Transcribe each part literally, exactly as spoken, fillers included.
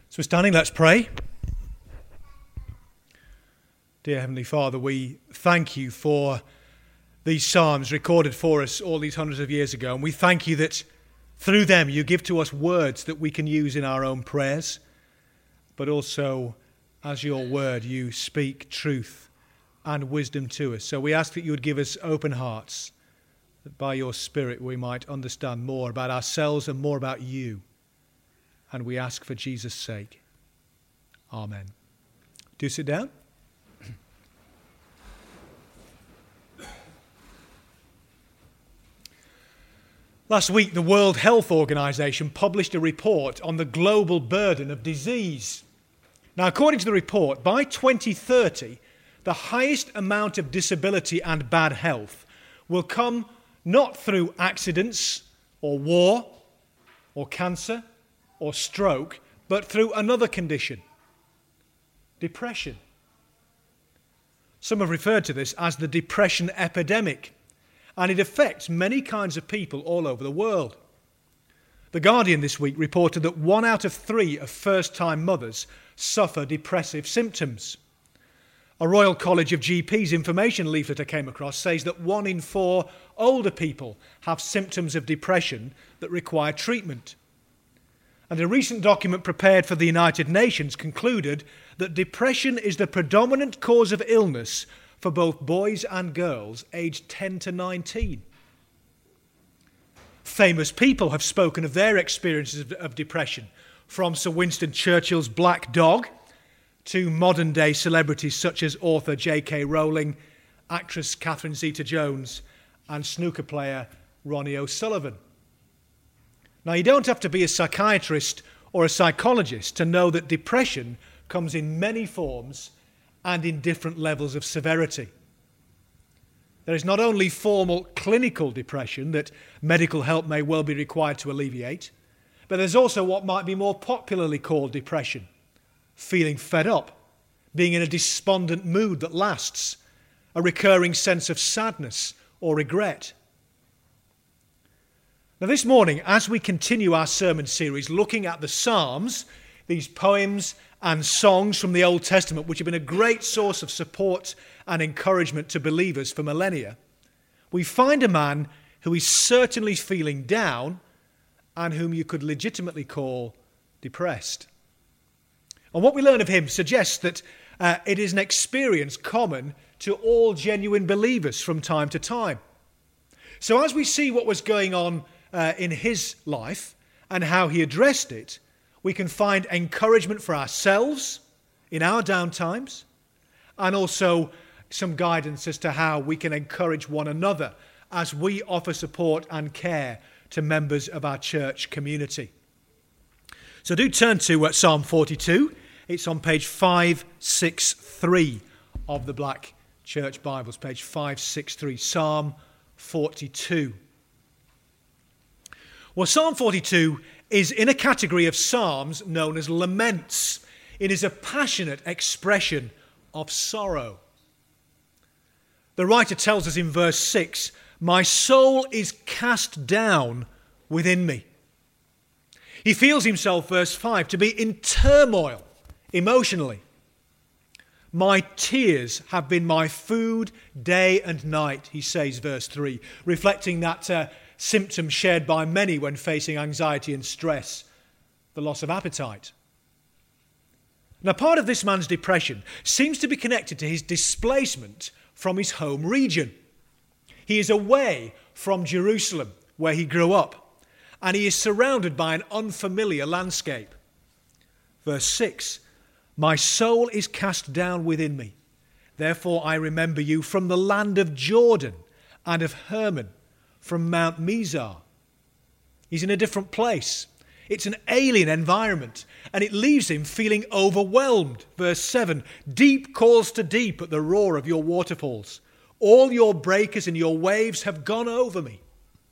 So we're standing, let's pray. Dear Heavenly Father, we thank you for these psalms recorded for us all these hundreds of years ago, and we thank you that through them you give to us words that we can use in our own prayers, but also as your word you speak truth and wisdom to us. So we ask that you would give us open hearts, that by your Spirit we might understand more about ourselves and more about you. And we ask for Jesus' sake. Amen. Do sit down. Last week, the World Health Organization published a report on the global burden of disease. Now, according to the report, by twenty thirty, the highest amount of disability and bad health will come not through accidents or war or cancer or stroke, but through another condition, depression. Some have referred to this as the depression epidemic, and it affects many kinds of people all over the world. The Guardian this week reported that one out of three of first-time mothers suffer depressive symptoms. A Royal College of G Ps information leaflet I came across says that one in four older people have symptoms of depression that require treatment. And a recent document prepared for the United Nations concluded that depression is the predominant cause of illness for both boys and girls aged ten to nineteen. Famous people have spoken of their experiences of, of depression, from Sir Winston Churchill's Black Dog to modern-day celebrities such as author J K Rowling, actress Catherine Zeta-Jones, and snooker player Ronnie O'Sullivan. Now, you don't have to be a psychiatrist or a psychologist to know that depression comes in many forms and in different levels of severity. There is not only formal clinical depression that medical help may well be required to alleviate, but there's also what might be more popularly called depression, feeling fed up, being in a despondent mood that lasts, a recurring sense of sadness or regret. Now, this morning, as we continue our sermon series looking at the Psalms, these poems and songs from the Old Testament, which have been a great source of support and encouragement to believers for millennia, we find a man who is certainly feeling down and whom you could legitimately call depressed. And what we learn of him suggests that uh, it is an experience common to all genuine believers from time to time. So as we see what was going on uh, in his life and how he addressed it, we can find encouragement for ourselves in our downtimes, and also some guidance as to how we can encourage one another as we offer support and care to members of our church community. So do turn to uh, Psalm forty-two. It's on page five sixty-three of the Black Church Bibles, page five sixty-three, Psalm forty-two. Well, Psalm forty-two is in a category of psalms known as laments. It is a passionate expression of sorrow. The writer tells us in verse six, "My soul is cast down within me." He feels himself, verse five, to be in turmoil emotionally. "My tears have been my food day and night," he says, verse three, reflecting that uh, symptom shared by many when facing anxiety and stress, the loss of appetite. Now, part of this man's depression seems to be connected to his displacement from his home region. He is away from Jerusalem, where he grew up, and he is surrounded by an unfamiliar landscape. Verse six, "My soul is cast down within me. Therefore I remember you from the land of Jordan and of Hermon, from Mount Mizar." He's in a different place. It's an alien environment, and it leaves him feeling overwhelmed. Verse seven, "Deep calls to deep at the roar of your waterfalls. All your breakers and your waves have gone over me."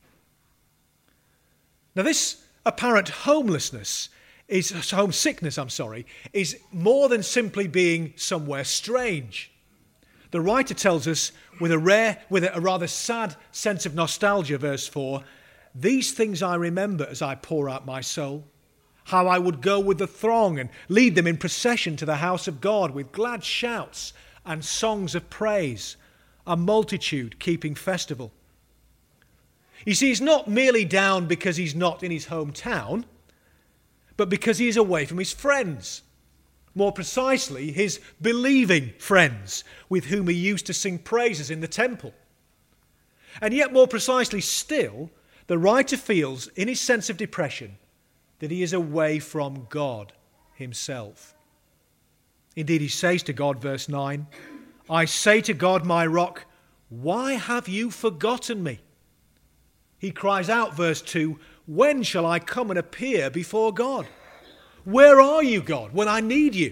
Now, this apparent homelessness is homesickness, I'm sorry, is more than simply being somewhere strange. The writer tells us with a rare, with a rather sad sense of nostalgia, verse four, "These things I remember as I pour out my soul. how I would go with the throng and lead them in procession to the house of God with glad shouts and songs of praise, a multitude keeping festival. You see, he's not merely down because he's not in his hometown, but because he is away from his friends. More precisely, his believing friends with whom he used to sing praises in the temple. And yet, more precisely still, the writer feels in his sense of depression that he is away from God himself. Indeed, he says to God, verse nine, I say to God, my rock, why have you forgotten me? He cries out, verse two, when shall I come and appear before God? Where are you, God, when I need you?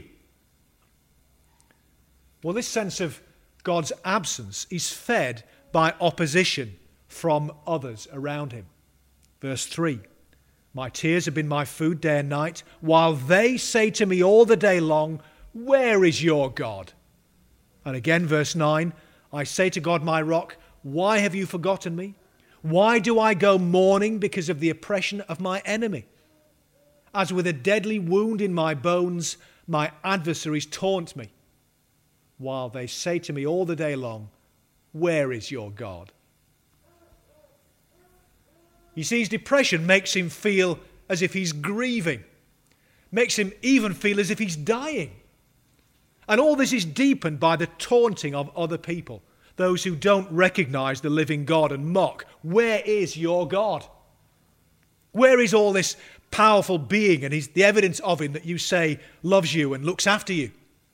Well, this sense of God's absence is fed by opposition from others around him. Verse three, my tears have been my food day and night, while they say to me all the day long, where is your God? And again, verse nine, I say to God, my rock, why have you forgotten me? Why do I go mourning because of the oppression of my enemy? As with a deadly wound in my bones, my adversaries taunt me, while they say to me all the day long, where is your God? You see, his depression makes him feel as if he's grieving, makes him even feel as if he's dying. And all this is deepened by the taunting of other people, those who don't recognize the living God and mock, where is your God? Where is all this powerful being and his, the evidence of him that you say loves you and looks after you?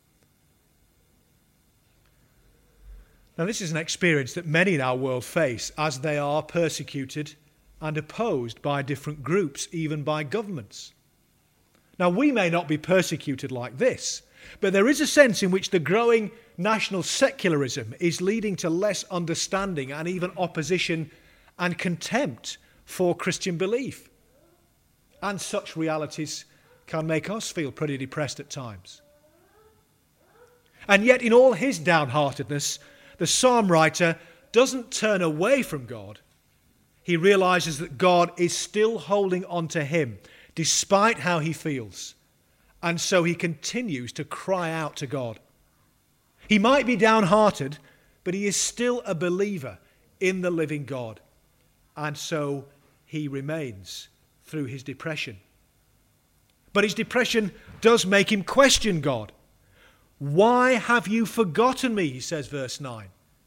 Now, this is an experience that many in our world face as they are persecuted and opposed by different groups, even by governments. Now, we may not be persecuted like this, but there is a sense in which the growing national secularism is leading to less understanding and even opposition and contempt for Christian belief. And such realities can make us feel pretty depressed at times. And yet, in all his downheartedness, the psalm writer doesn't turn away from God. He realizes that God is still holding on to him, despite how he feels. And so he continues to cry out to God. He might be downhearted, but he is still a believer in the living God. And so he remains through his depression. But his depression does make him question God. Why have you forgotten me, he says, verse nine.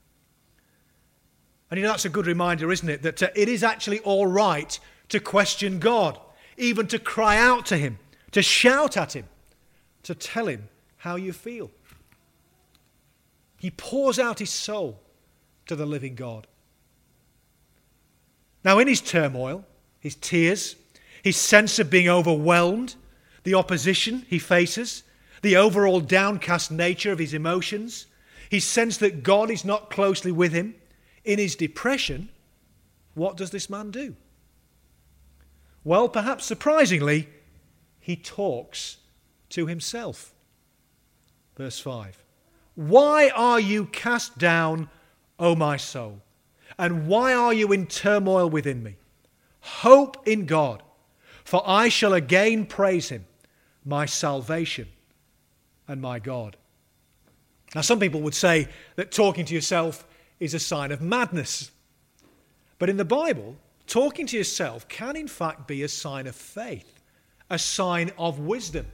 And you know, that's a good reminder, isn't it, that uh, it is actually all right to question God, even to cry out to him, to shout at him, to tell him how you feel. He pours out his soul to the living God. Now, in his turmoil, his tears, his sense of being overwhelmed, the opposition he faces, the overall downcast nature of his emotions, his sense that God is not closely with him, in his depression, what does this man do? Well, perhaps surprisingly, he talks to himself. Verse five. Why are you cast down, O my soul? And why are you in turmoil within me? Hope in God, for I shall again praise him, my salvation and my God. Now, some people would say that talking to yourself is a sign of madness. But in the Bible, talking to yourself can in fact be a sign of faith, a sign of wisdom.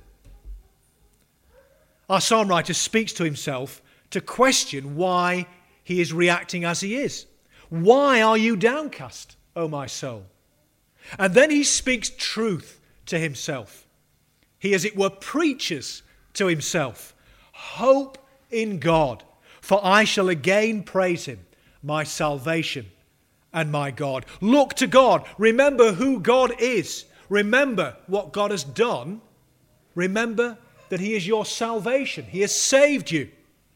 Our psalm writer speaks to himself to question why he is reacting as he is. Why are you downcast, O my soul? And then he speaks truth to himself. He, as it were, preaches to himself. Hope in God, for I shall again praise him, my salvation and my God. Look to God. Remember who God is. Remember what God has done. Remember that he is your salvation. He has saved you.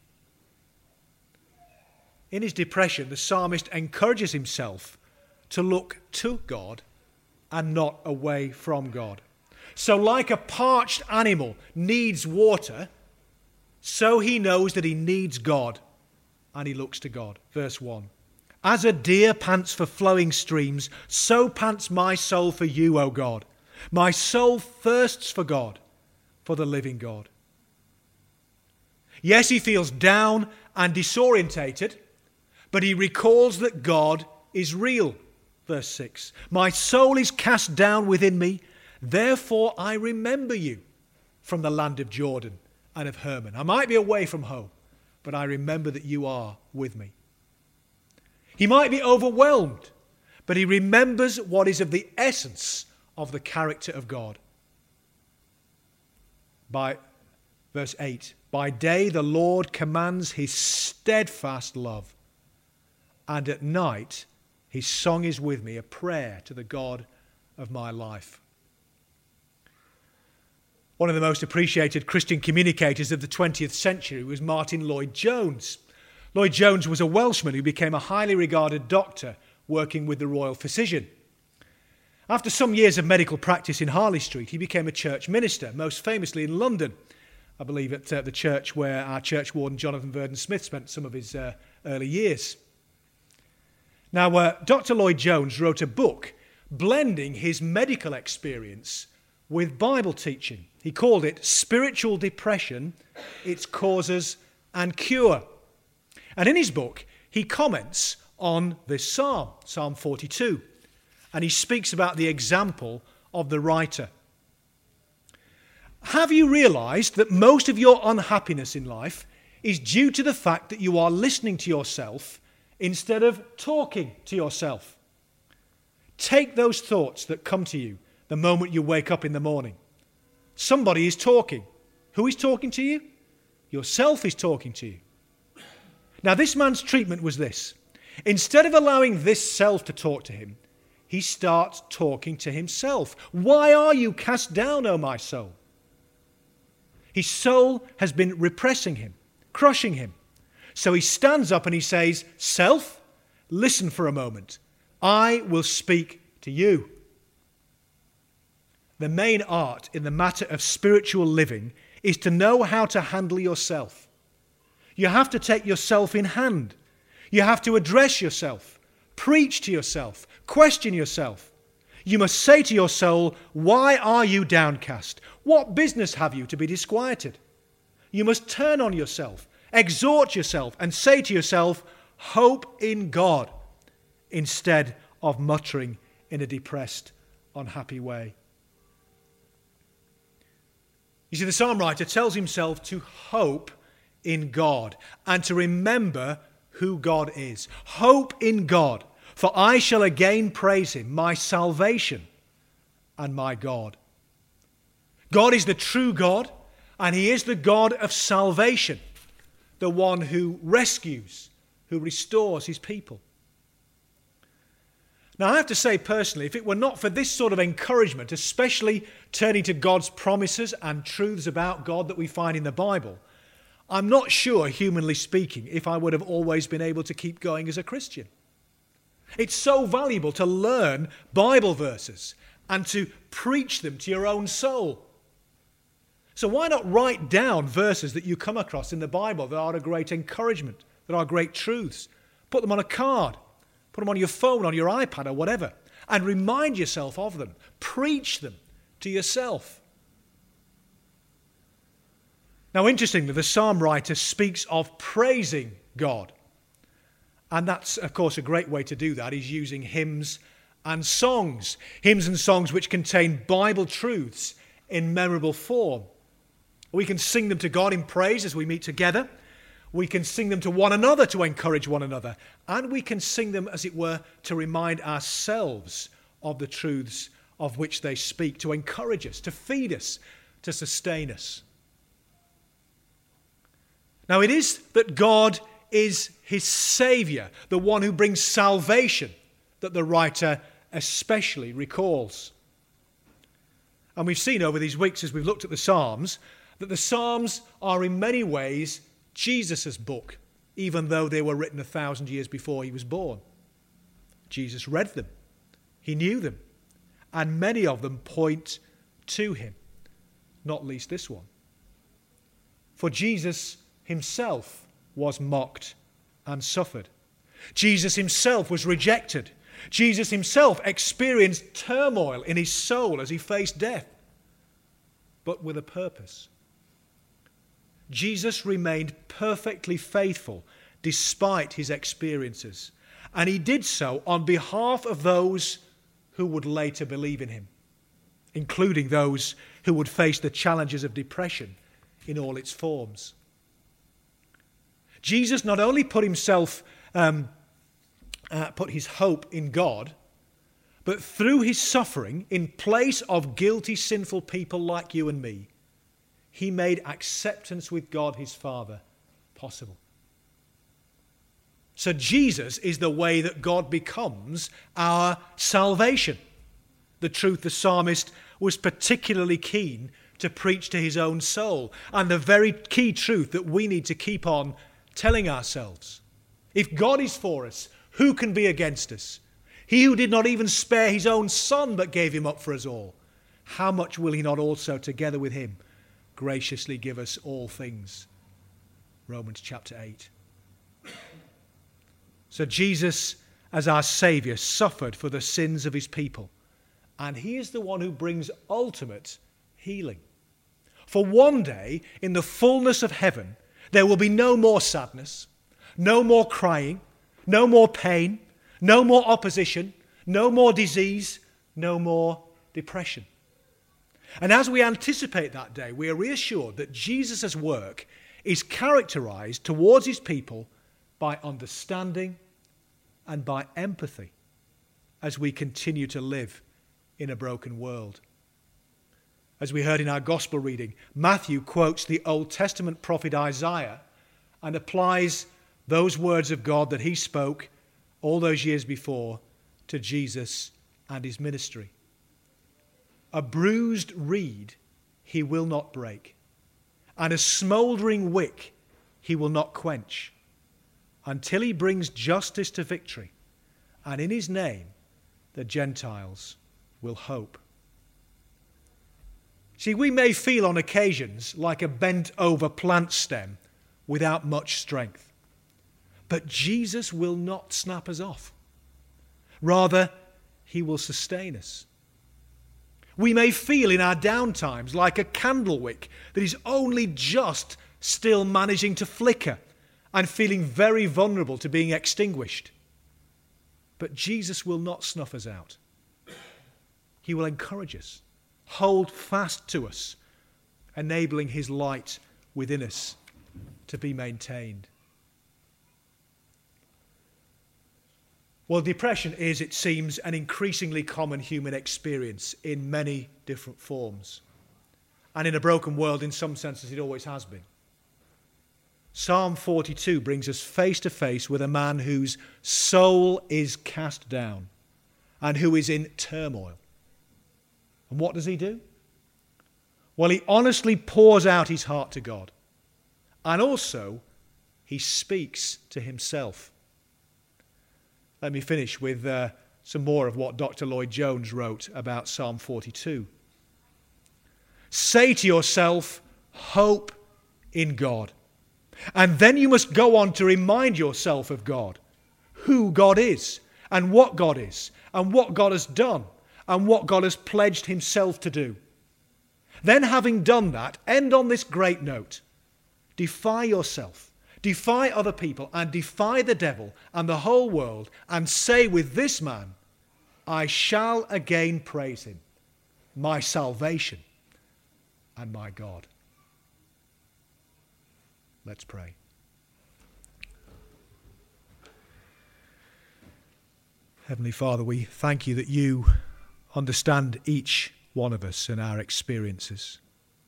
In his depression, the psalmist encourages himself to look to God and not away from God. So like a parched animal needs water, so he knows that he needs God, and he looks to God. Verse one. As a deer pants for flowing streams, so pants my soul for you, O God. My soul thirsts for God, for the living God. Yes, he feels down and disorientated, but he recalls that God is real. Verse six, my soul is cast down within me, therefore I remember you from the land of Jordan and of Hermon. I might be away from home, but I remember that you are with me. He might be overwhelmed, but he remembers what is of the essence of the character of God. By verse eight, by day the Lord commands his steadfast love, and at night his song is with me, a prayer to the God of my life. One of the most appreciated Christian communicators of the twentieth century was Martin Lloyd-Jones. Lloyd-Jones was a Welshman who became a highly regarded doctor working with the royal physician. After some years of medical practice in Harley Street, he became a church minister, most famously in London, I believe at uh, the church where our church warden Jonathan Verdon Smith spent some of his uh, early years. Now, uh, Doctor Lloyd-Jones wrote a book blending his medical experience with Bible teaching. He called it Spiritual Depression, Its Causes and Cure. And in his book, he comments on this psalm, Psalm forty-two, and he speaks about the example of the writer. Have you realized that most of your unhappiness in life is due to the fact that you are listening to yourself instead of talking to yourself? Take those thoughts that come to you the moment you wake up in the morning. Somebody is talking. Who is talking to you? Yourself is talking to you. Now, this man's treatment was this. Instead of allowing this self to talk to him, he starts talking to himself. Why are you cast down, O my soul? His soul has been repressing him, crushing him. So he stands up and he says, self, listen for a moment. I will speak to you. The main art in the matter of spiritual living is to know how to handle yourself. You have to take yourself in hand. You have to address yourself, preach to yourself, question yourself. You must say to your soul, why are you downcast? What business have you to be disquieted? You must turn on yourself, exhort yourself, and say to yourself, hope in God, instead of muttering in a depressed, unhappy way. You see, the psalm writer tells himself to hope in God and to remember who God is. Hope in God, for I shall again praise him, my salvation and my God. God is the true God, and he is the God of salvation, the one who rescues, who restores his people. Now, I have to say personally, if it were not for this sort of encouragement, especially turning to God's promises and truths about God that we find in the Bible, I'm not sure, humanly speaking, if I would have always been able to keep going as a Christian. It's so valuable to learn Bible verses and to preach them to your own soul. So why not write down verses that you come across in the Bible that are a great encouragement, that are great truths? Put them on a card, put them on your phone, on your iPad or whatever, and remind yourself of them. Preach them to yourself. Now, interestingly, the psalm writer speaks of praising God. And that's, of course, a great way to do that is using hymns and songs. Hymns and songs which contain Bible truths in memorable form. We can sing them to God in praise as we meet together. We can sing them to one another to encourage one another. And we can sing them, as it were, to remind ourselves of the truths of which they speak, to encourage us, to feed us, to sustain us. Now, it is that God is his Saviour, the one who brings salvation, that the writer especially recalls. And we've seen over these weeks as we've looked at the Psalms that the Psalms are in many ways Jesus' book, even though they were written a thousand years before he was born. Jesus read them. He knew them. And many of them point to him, not least this one. For Jesus himself was mocked and suffered. Jesus himself was rejected, Jesus himself experienced turmoil in his soul as he faced death, but with a purpose. Jesus remained perfectly faithful despite his experiences, and he did so on behalf of those who would later believe in him, including those who would face the challenges of depression in all its forms. Jesus not only put himself, um, uh, put his hope in God, but through his suffering in place of guilty, sinful people like you and me, he made acceptance with God his Father possible. So Jesus is the way that God becomes our salvation. The truth the psalmist was particularly keen to preach to his own soul, and the very key truth that we need to keep on telling ourselves. If God is for us, who can be against us? He who did not even spare his own son but gave him up for us all, how much will he not also together with him graciously give us all things? Romans chapter eight. So Jesus, as our Saviour, suffered for the sins of his people, and he is the one who brings ultimate healing. For one day, in the fullness of heaven, there will be no more sadness, no more crying, no more pain, no more opposition, no more disease, no more depression. And as we anticipate that day, we are reassured that Jesus' work is characterized towards his people by understanding and by empathy as we continue to live in a broken world. As we heard in our gospel reading, Matthew quotes the Old Testament prophet Isaiah and applies those words of God that he spoke all those years before to Jesus and his ministry. A bruised reed he will not break, and a smouldering wick he will not quench, until he brings justice to victory, and in his name the Gentiles will hope. See, we may feel on occasions like a bent-over plant stem without much strength, but Jesus will not snap us off. Rather, he will sustain us. We may feel in our downtimes like a candle wick that is only just still managing to flicker and feeling very vulnerable to being extinguished. But Jesus will not snuff us out. He will encourage us, hold fast to us, enabling his light within us to be maintained. Well, depression is, it seems, an increasingly common human experience in many different forms. And in a broken world, in some senses, it always has been. Psalm forty-two brings us face to face with a man whose soul is cast down and who is in turmoil. And what does he do? Well, he honestly pours out his heart to God. And also, he speaks to himself. Let me finish with uh, some more of what Doctor Lloyd Jones wrote about Psalm forty-two. Say to yourself, hope in God. And then you must go on to remind yourself of God, who God is, and what God is, and what God has done, and what God has pledged himself to do. Then, having done that, end on this great note. Defy yourself, defy other people, and defy the devil and the whole world, and say with this man, I shall again praise him, my salvation and my God. Let's pray. Heavenly Father, we thank you that you understand each one of us and our experiences.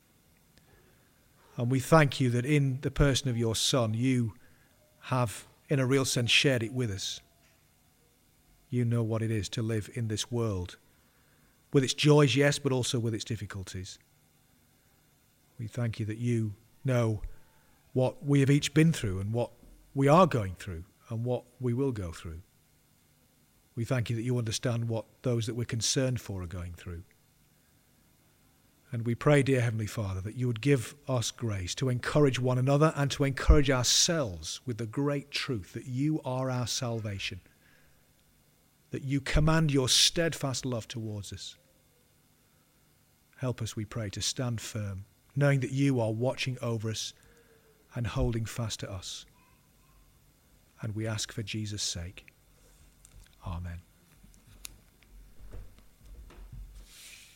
And we thank you that in the person of your Son, you have, in a real sense, shared it with us. You know what it is to live in this world, with its joys, yes, but also with its difficulties. We thank you that you know what we have each been through and what we are going through and what we will go through. We thank you that you understand what those that we're concerned for are going through. And we pray, dear Heavenly Father, that you would give us grace to encourage one another and to encourage ourselves with the great truth that you are our salvation. that you command your steadfast love towards us. Help us, we pray, to stand firm, knowing that you are watching over us and holding fast to us. And we ask for Jesus' sake. Amen.